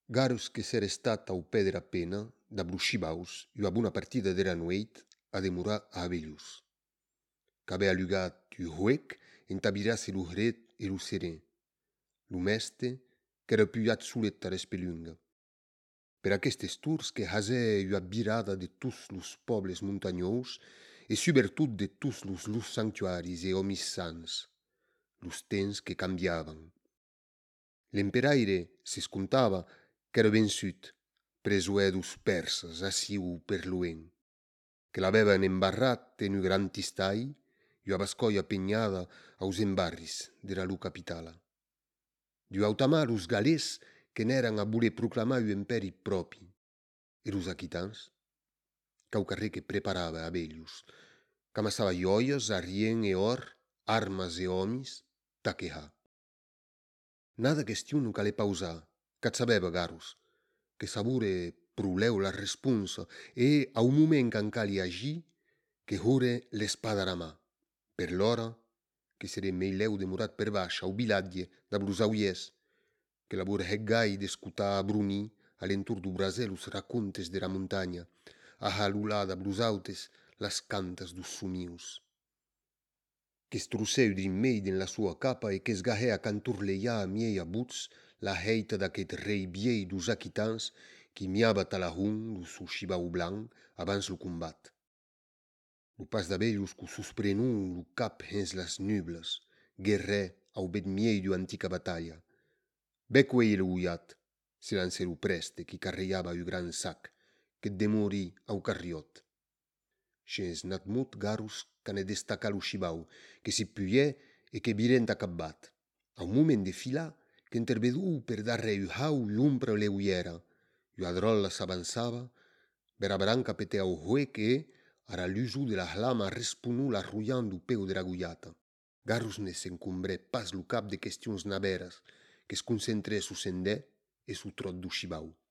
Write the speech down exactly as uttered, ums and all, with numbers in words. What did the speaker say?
Garus que s'era stat au pè dera pena, da bruscibaus, ua bona partida dera nueit a demorar a Abelius. Qu'avea lugat u huec entabirasse lo hret e lo serè. Lo meste qu'era puiat solet a respelunga. Per aquestes tours que hasè ua birada de tous los pobles montagnous e subbertut de tous los los sanctuaris e omis sans, los temps que cambiavan. L'emperaire s'escontava qu'era vençut, presoè dos persas assiu per l'oen, que l'avevan embarrat en un gran tistai, ua bascoia pegnada aus embarris dera lo capitala. Du autamà los galès que n'eran a voler proclamar un imperi propi, e los aquitans, qu'aucarré que preparava Abelius, qu'amassava joias, arrien e or, armas e omis, taqueha. Nada question non calè pausar, qu'at sabeva Garus, que savure proleu la responsa e a un moment qu'an cali agir, que hore l'espada a mà, per l'ora que serè meileu demorat per baix au biladie da blos auies, que labor heggai d'escutar a brunir alentur do brasè los racontes dera montagna, a halular da blos autes las cantas dos somius. Qu'estrocèu din mei den la sua capa e qu'esgahè a canturleiar a miei abuts la heita d'aquest rei biei dos aquitans qui miava talahun lo su chibau blanc abans lo combat. Lo pas d'Abelius qu'o susprenon lo cap hens las nublas, guerrè au bet miei d'ua antica batalha. Becco ei lo uiat, se lancè lo preste qui carreiava u gran sac, que demori au carriot. Schens n'at mot Garus ca ne destaca lo chibau, que si puiè e que virent a cabbat. A un moment de fila, qu'intervedù per darre u hau l'umpra leuiera, ua drolla s'avançava, bera branca petea o huec e, ara l'usu de la hlama responù l'arruiant do peu dera guiata. Garus ne s'encombrè pas lo cap de questions naberas, que es concentrè su sendè e su trot do chibau.